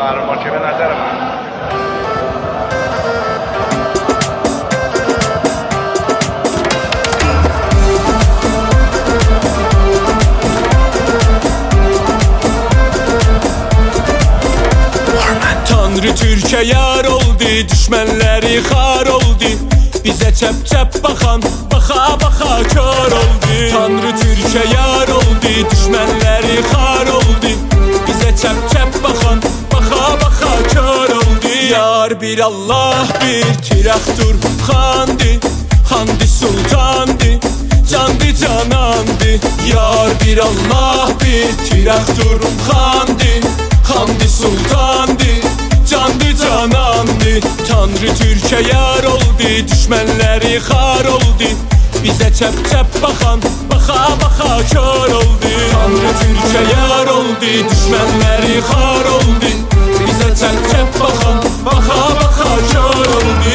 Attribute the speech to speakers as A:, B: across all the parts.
A: makine nəzərəm.
B: Tanrı Türkiye yar oldu, düşmanları xar oldu. Bize çep bakan, baka kör oldu. Tanrı Türkiye yar oldu, düşmanları xar oldu. Bize çep bakan, baka kör oldu. Yar bir Allah bir tiraktur xandı, xandı sultandı, candı canandı. Yar bir Allah bir tiraktur xandı, xandı sultandı, candı canandı. Tanrı Türkiye yar oldu, düşmanları xar oldu. Bize çep bakan, baka kör oldu. Tanrı Türkiye yar oldu, düşmanları xar oldu. Bize çep bakan, baka kör oldu.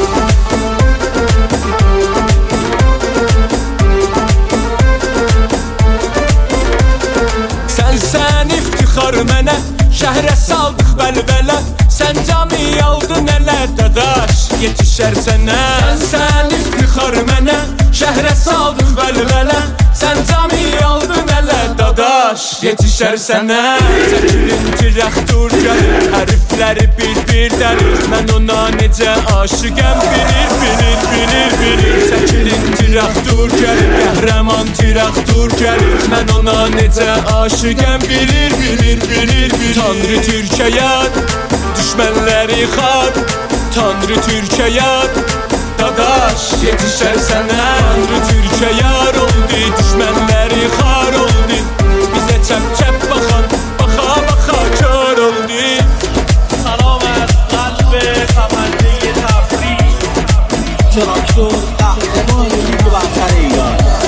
B: Sen iftixar mənə, şəhrə saldıq bəlbələ. Sən cami aldın ələ dadaş, yetişər sənə. Sən iftixar mənə, şəhrə saldıq bəlbələ. Sən cami aldın ələ dadaş, yetişər sənə. Çəkilin tiraktur gəlir, hərfləri bir dəlir. Mən ona necə aşıqəm bilir. Çəkilin tiraktur gəlir, qəhrəman tiraktur gəlir. Mən ona necə aşıqəm bilir. Tanrı Türkiye yar, düşmanları xar. Tanrı Türkiye yar, dadaş yetişər sənə. Tanrı Türkiye yar oldu, düşmanları xar oldu. Bize çep bakan, baka kör oldu.
C: سلام از قلب خبرنگار تبریز. تراکتور قهرمان لیگ برتر ایران.